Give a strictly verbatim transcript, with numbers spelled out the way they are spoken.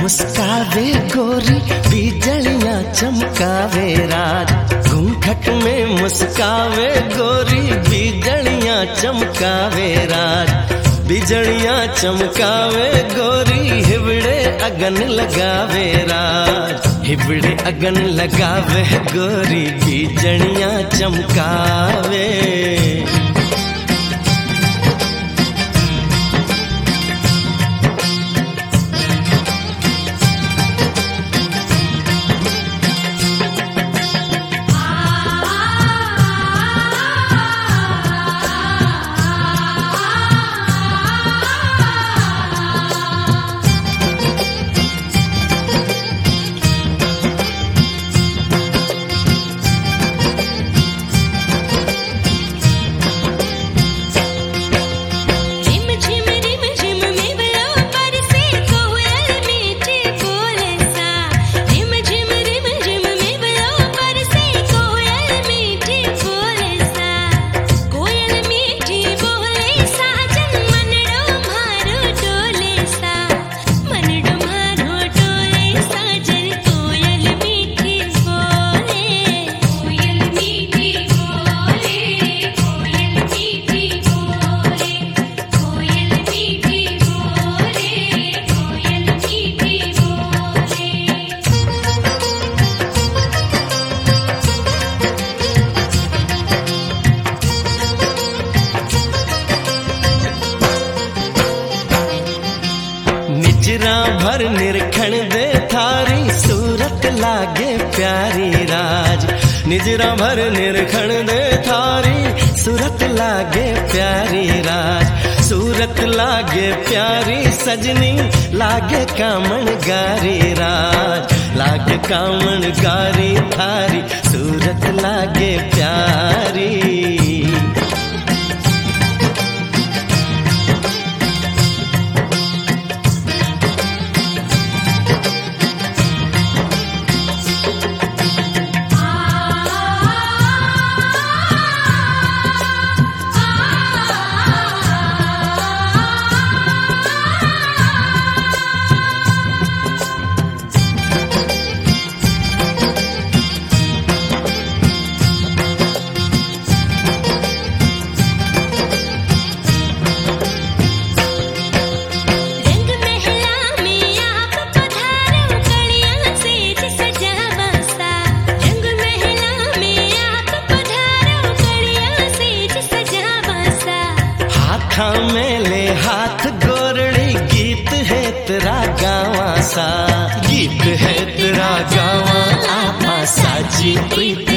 मुस्कावे गोरी बिजलियां चमकावे राज, घूंघट में मुस्कावे गोरी बिजलियां चमकावे राज, बिजलियां चमकावे गोरी हिबड़े अगन लगावे राज, हिबड़े अगन लगावे गोरी बिजलियां चमकावे। निजरा भर निरखण दे थारी सूरत लागे प्यारी राज, निजरा भर निरखण दे थारी सूरत लागे प्यारी राज, सूरत लागे प्यारी सजनी लागे कामण गारी राज, लागे कामण गारी थारी सूरत लागे प्यारी। में ले हाथ गोरड़ी गीत है तेरा गावा सा, गीत है तेरा गावा आपा साची प्रीत